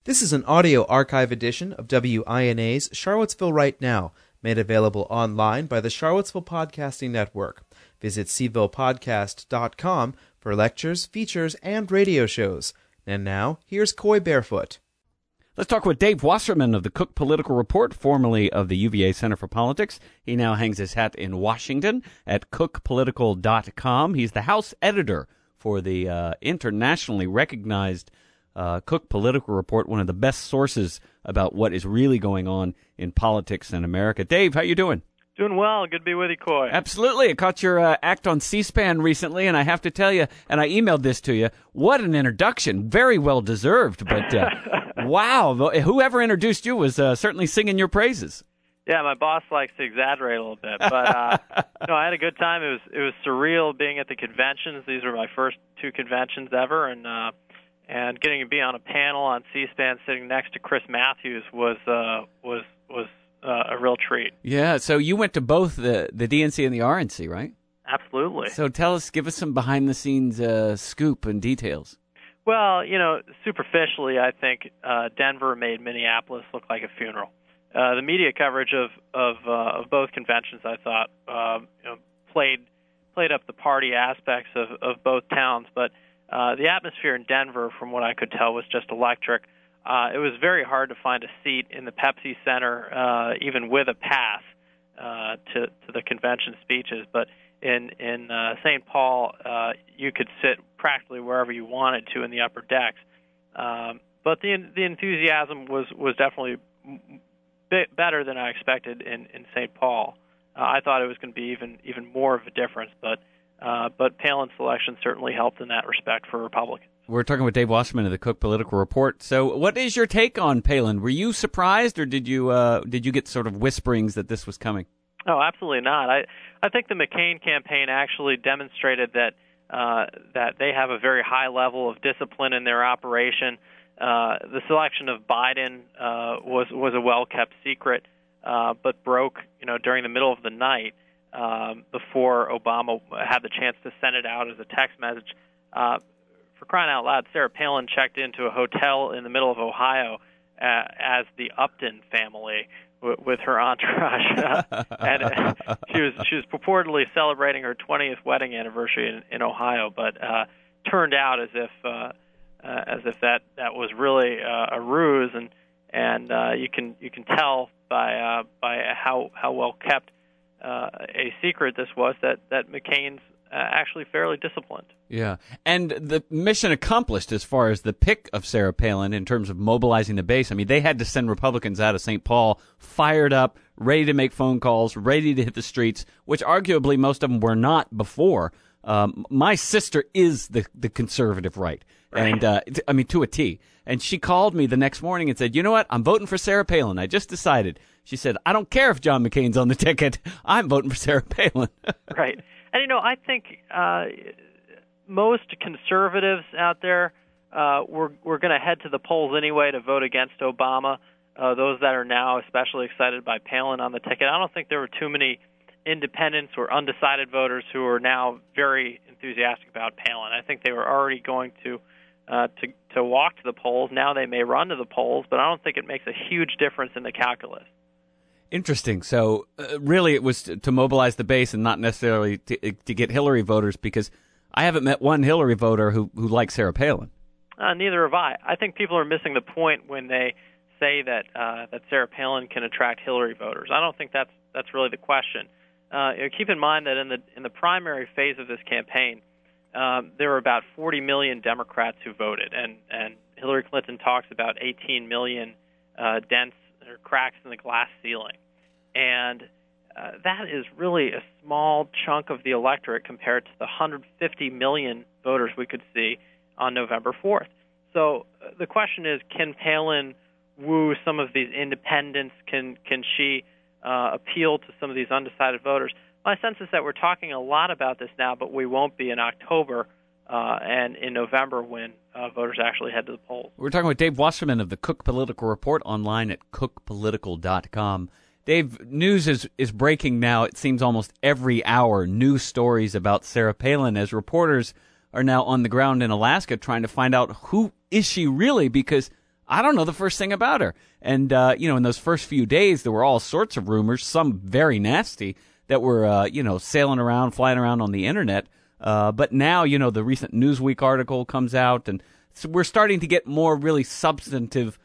This is an audio archive edition of WINA's Charlottesville Right Now, made available online by the Charlottesville Podcasting Network. Visit cvillepodcast.com for lectures, features, and radio shows. And now, here's Coy Barefoot. Let's talk with Dave Wasserman of the Cook Political Report, formerly of the UVA Center for Politics. He now hangs his hat in Washington at cookpolitical.com. He's the House editor for the internationally recognized Cook Political Report, one of the best sources about what is really going on in politics in America. Dave, how you doing? Doing well. Good to be with you, Coy. Absolutely. I caught your act on C-SPAN recently, and I have to tell you, and I emailed this to you, what an introduction. Very well deserved, but wow, whoever introduced you was certainly singing your praises. Yeah, my boss likes to exaggerate a little bit, but no, I had a good time. It was surreal being at the conventions. These were my first two conventions ever, and getting to be on a panel on C-SPAN sitting next to Chris Matthews was a real treat. Yeah, so you went to both the DNC and the RNC, right? Absolutely. So give us some behind-the-scenes scoop and details. Well, superficially, I think Denver made Minneapolis look like a funeral. The media coverage of both conventions, I thought, played up the party aspects of both towns, but the atmosphere in Denver, from what I could tell, was just electric. It was very hard to find a seat in the Pepsi Center, even with a pass to the convention speeches. But in St. Paul, you could sit practically wherever you wanted to in the upper decks. But the enthusiasm was definitely better than I expected in St. Paul. I thought it was going to be even more of a difference, but Palin's selection certainly helped in that respect for Republicans. We're talking with Dave Wasserman of the Cook Political Report. So what is your take on Palin? Were you surprised, or did you get sort of whisperings that this was coming? Oh, absolutely not. I think the McCain campaign actually demonstrated that they have a very high level of discipline in their operation. The selection of Biden was a well-kept secret, but broke during the middle of the night before Obama had the chance to send it out as a text message. For crying out loud, Sarah Palin checked into a hotel in the middle of Ohio as the Upton family with her entourage, and she was purportedly celebrating her 20th wedding anniversary in Ohio, but turned out as if that was really a ruse, and you can tell by how well kept a secret this was that McCain's actually fairly disciplined. Yeah, and the mission accomplished as far as the pick of Sarah Palin in terms of mobilizing the base. I mean, they had to send Republicans out of St. Paul fired up, ready to make phone calls, ready to hit the streets, which arguably most of them were not before. My sister is the conservative right, and to a T. And she called me the next morning and said, "You know what? I'm voting for Sarah Palin. I just decided." She said, "I don't care if John McCain's on the ticket. I'm voting for Sarah Palin." Right. And, I think most conservatives out there were going to head to the polls anyway to vote against Obama, those that are now especially excited by Palin on the ticket. I don't think there were too many independents or undecided voters who are now very enthusiastic about Palin. I think they were already going to walk to the polls. Now they may run to the polls, but I don't think it makes a huge difference in the calculus. Interesting. So really it was to mobilize the base and not necessarily to get Hillary voters, because I haven't met one Hillary voter who likes Sarah Palin. Neither have I. I think people are missing the point when they say that Sarah Palin can attract Hillary voters. I don't think that's really the question. Keep in mind that in the primary phase of this campaign, there were about 40 million Democrats who voted, and Hillary Clinton talks about 18 million dents or cracks in the glass ceiling. And that is really a small chunk of the electorate compared to the 150 million voters we could see on November 4th. So the question is, can Palin woo some of these independents? Can she appeal to some of these undecided voters? My sense is that we're talking a lot about this now, but we won't be in October and in November when voters actually head to the polls. We're talking with Dave Wasserman of the Cook Political Report online at cookpolitical.com. Dave, news is breaking now. It seems almost every hour, news stories about Sarah Palin, as reporters are now on the ground in Alaska trying to find out who is she really, because I don't know the first thing about her. And, in those first few days, there were all sorts of rumors, some very nasty, that were, sailing around, flying around on the internet. But now, the recent Newsweek article comes out, and so we're starting to get more really substantive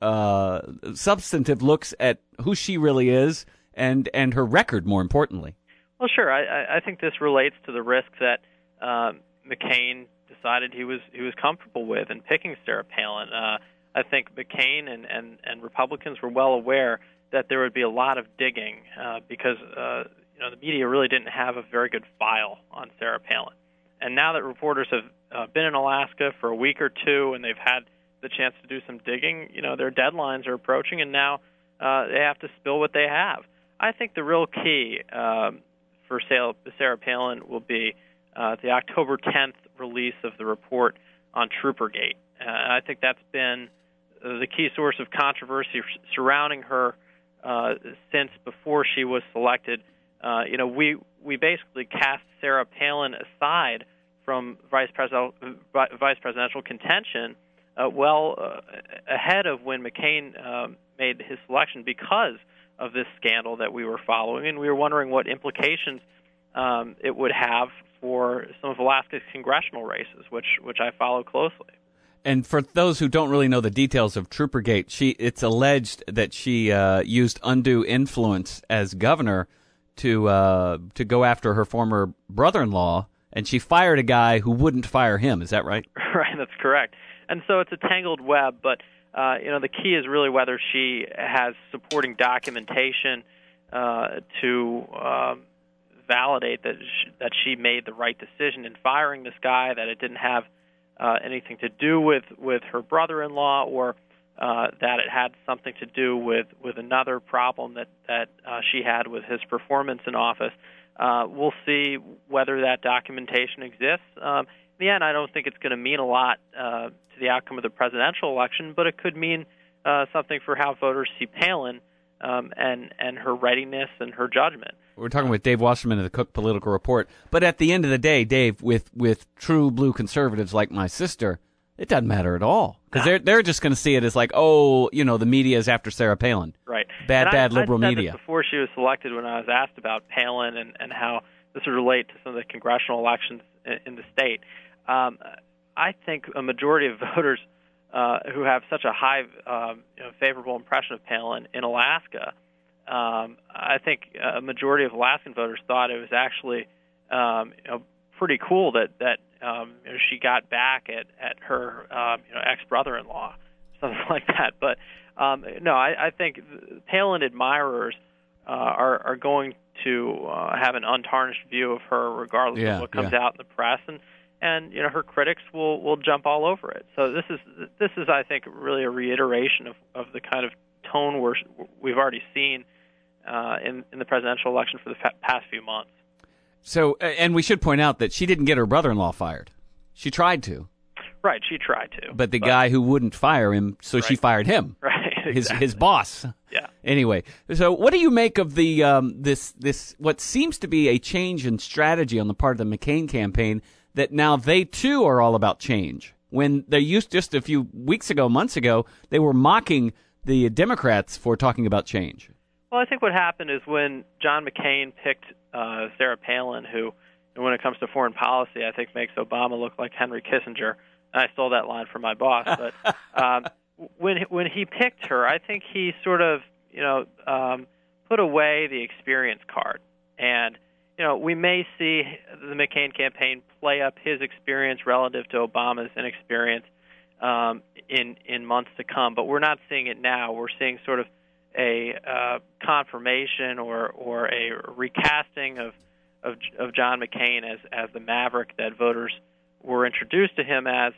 looks at who she really is and her record, more importantly. Well, sure. I think this relates to the risk that McCain decided he was comfortable with in picking Sarah Palin. I think McCain and Republicans were well aware that there would be a lot of digging because the media really didn't have a very good file on Sarah Palin. And now that reporters have been in Alaska for a week or two and they've had the chance to do some digging, their deadlines are approaching, and now they have to spill what they have. I think the real key for Sarah Palin will be the October 10th release of the report on Troopergate. I think that's been the key source of controversy surrounding her since before she was selected. We basically cast Sarah Palin aside from vice presidential contention ahead of when McCain made his selection because of this scandal that we were following, and we were wondering what implications it would have for some of Alaska's congressional races, which I follow closely. And for those who don't really know the details of Troopergate, it's alleged that she used undue influence as governor to go after her former brother-in-law, and she fired a guy who wouldn't fire him. Is that right? Right, that's correct. And so it's a tangled web, but the key is really whether she has supporting documentation to validate that she made the right decision in firing this guy, that it didn't have anything to do with her brother-in-law, or that it had something to do with another problem that she had with his performance in office. We'll see whether that documentation exists. In the end, I don't think it's going to mean a lot to the outcome of the presidential election, but it could mean something for how voters see Palin and her readiness and her judgment. We're talking with Dave Wasserman of the Cook Political Report. But at the end of the day, Dave, with true blue conservatives like my sister, it doesn't matter at all. Because they're just going to see it as like, the media is after Sarah Palin. Right. Bad liberal I said media. This before she was selected, when I was asked about Palin and how this would relate to some of the congressional elections in the state. I think a majority of voters who have such a high favorable impression of Palin in Alaska, I think a majority of Alaskan voters thought it was actually pretty cool that she got back at her ex-brother-in-law, something like that. But I think Palin admirers are going to have an untarnished view of her regardless of what comes out in the press, and her critics will jump all over it. So this is I think really a reiteration of the kind of tone we've already seen in the presidential election for the past few months. So, and we should point out that she didn't get her brother-in-law fired. She tried to. Right, she tried to. But the guy who wouldn't fire him, so she fired him. Right, exactly. His boss. Yeah. Anyway, so what do you make of the this what seems to be a change in strategy on the part of the McCain campaign, that now they too are all about change? When they used just a few months ago, they were mocking the Democrats for talking about change. Well, I think what happened is when John McCain picked Sarah Palin, who, when it comes to foreign policy, I think makes Obama look like Henry Kissinger. And I stole that line from my boss. But when he picked her, I think he sort of put away the experience card. And we may see the McCain campaign play up his experience relative to Obama's inexperience in months to come. But we're not seeing it now. We're seeing sort of a confirmation or a recasting of John McCain as the maverick that voters were introduced to him as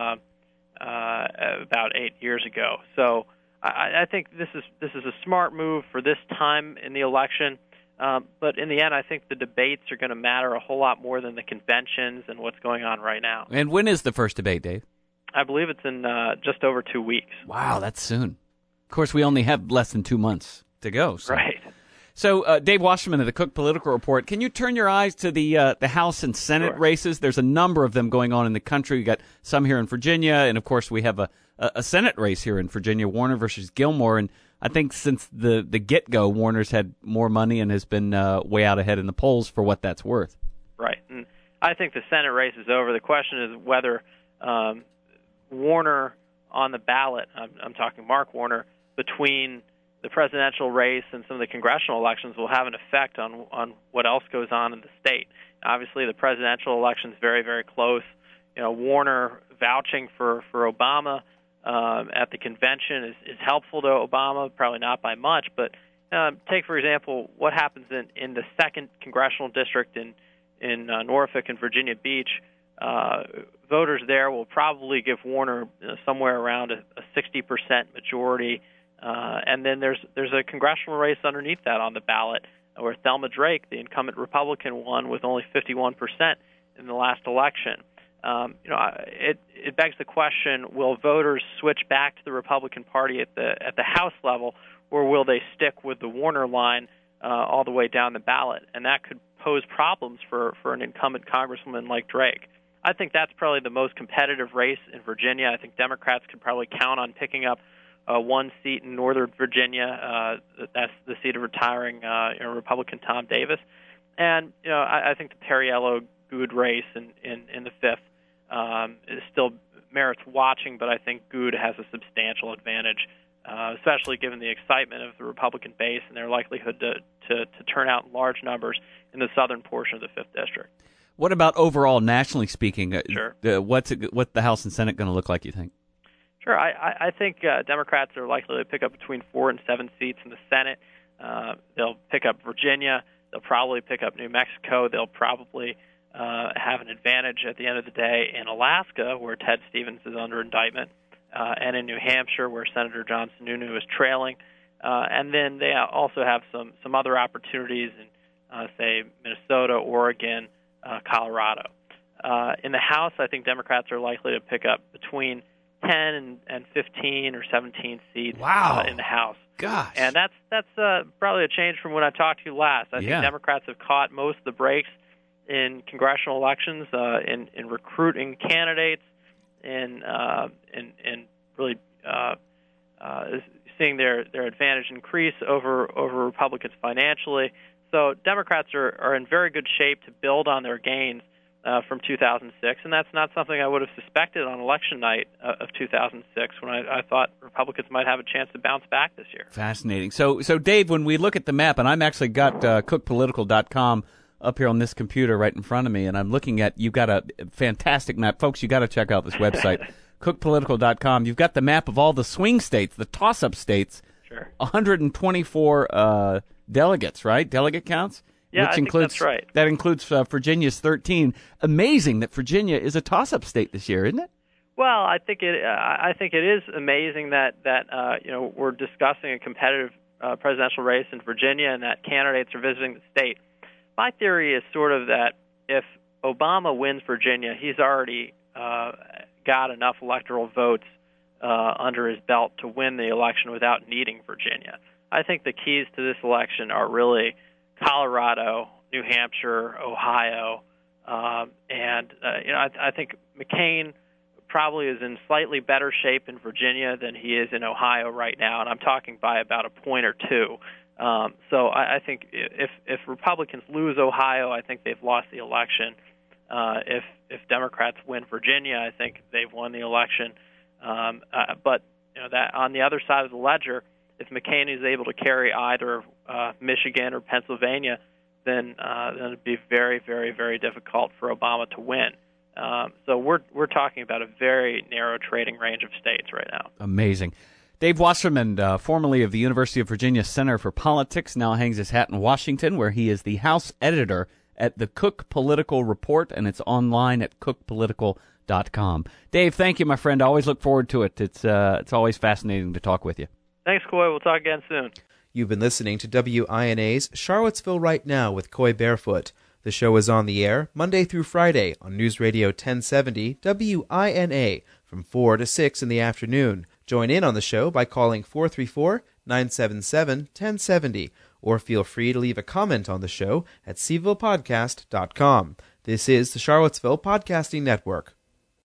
about 8 years ago. So I think this is a smart move for this time in the election. But in the end, I think the debates are going to matter a whole lot more than the conventions and what's going on right now. And when is the first debate, Dave? I believe it's in just over 2 weeks. Wow, that's soon. Of course, we only have less than 2 months to go. So. Right. So, Dave Wasserman of the Cook Political Report, can you turn your eyes to the House and Senate races? There's a number of them going on in the country. We got some here in Virginia, and of course we have a Senate race here in Virginia, Warner versus Gilmore. And I think since the get-go, Warner's had more money and has been way out ahead in the polls for what that's worth. Right, and I think the Senate race is over. The question is whether Warner on the ballot, I'm talking Mark Warner, between the presidential race and some of the congressional elections will have an effect on what else goes on in the state. Obviously, the presidential election is very, very close. Warner vouching for Obama at the convention is helpful to Obama, probably not by much, but take, for example, what happens in the 2nd Congressional District in Norfolk and Virginia Beach. Voters there will probably give Warner somewhere around a 60% majority. And then there's a congressional race underneath that on the ballot where Thelma Drake, the incumbent Republican, won with only 51% in the last election. It begs the question: will voters switch back to the Republican Party at the House level, or will they stick with the Warner line all the way down the ballot? And that could pose problems for an incumbent congresswoman like Drake. I think that's probably the most competitive race in Virginia. I think Democrats could probably count on picking up one seat in Northern Virginia. That's the seat of retiring Republican Tom Davis. And I think the Perriello-Good race in the 5th is still merits watching, but I think Good has a substantial advantage, especially given the excitement of the Republican base and their likelihood to turn out in large numbers in the southern portion of the 5th District. What about overall, nationally speaking? Sure. What's the House and Senate going to look like, you think? Sure. I think Democrats are likely to pick up between 4 and 7 seats in the Senate. They'll pick up Virginia. They'll probably pick up New Mexico. They'll probably have an advantage at the end of the day in Alaska, where Ted Stevens is under indictment, and in New Hampshire, where Senator John Sununu is trailing. And then they also have some other opportunities in, say, Minnesota, Oregon, Colorado. In the House, I think Democrats are likely to pick up between 10 and 15 or 17 seats in the House. Gosh. And that's probably a change from when I talked to you last. I think Democrats have caught most of the breaks in congressional elections, in recruiting candidates, in really seeing their advantage increase over Republicans financially. So Democrats are in very good shape to build on their gains from 2006, and that's not something I would have suspected on election night of 2006 when I thought Republicans might have a chance to bounce back this year. Fascinating. So Dave, when we look at the map, and I'm actually got cookpolitical.com up here on this computer right in front of me, and I'm looking at, you've got a fantastic map. Folks, you got to check out this website, cookpolitical.com. You've got the map of all the swing states, the toss-up states, Sure. 124 delegates, right? Delegate counts? Yeah, Which I think includes, that's right. That includes Virginia's 13. Amazing that Virginia is a toss-up state this year, isn't it? Well, I think it is amazing that we're discussing a competitive presidential race in Virginia and that candidates are visiting the state. My theory is sort of that if Obama wins Virginia, he's already got enough electoral votes under his belt to win the election without needing Virginia. I think the keys to this election are really Colorado, New Hampshire, Ohio, and I think McCain probably is in slightly better shape in Virginia than he is in Ohio right now, and I'm talking by about a point or two. So I think if Republicans lose Ohio, I think they've lost the election. If Democrats win Virginia, I think they've won the election. But that on the other side of the ledger, if McCain is able to carry either Michigan or Pennsylvania, then it'd be very, very, very difficult for Obama to win. So we're talking about a very narrow trading range of states right now. Amazing. Dave Wasserman, formerly of the University of Virginia Center for Politics, now hangs his hat in Washington, where he is the House editor at the Cook Political Report, and it's online at cookpolitical.com. Dave, thank you, my friend. I always look forward to it. It's always fascinating to talk with you. Thanks, Coy. We'll talk again soon. You've been listening to WINA's Charlottesville Right Now with Coy Barefoot. The show is on the air Monday through Friday on News Radio 1070 WINA from 4 to 6 in the afternoon. Join in on the show by calling 434-977-1070 or feel free to leave a comment on the show at cvillepodcast.com. This is the Charlottesville Podcasting Network.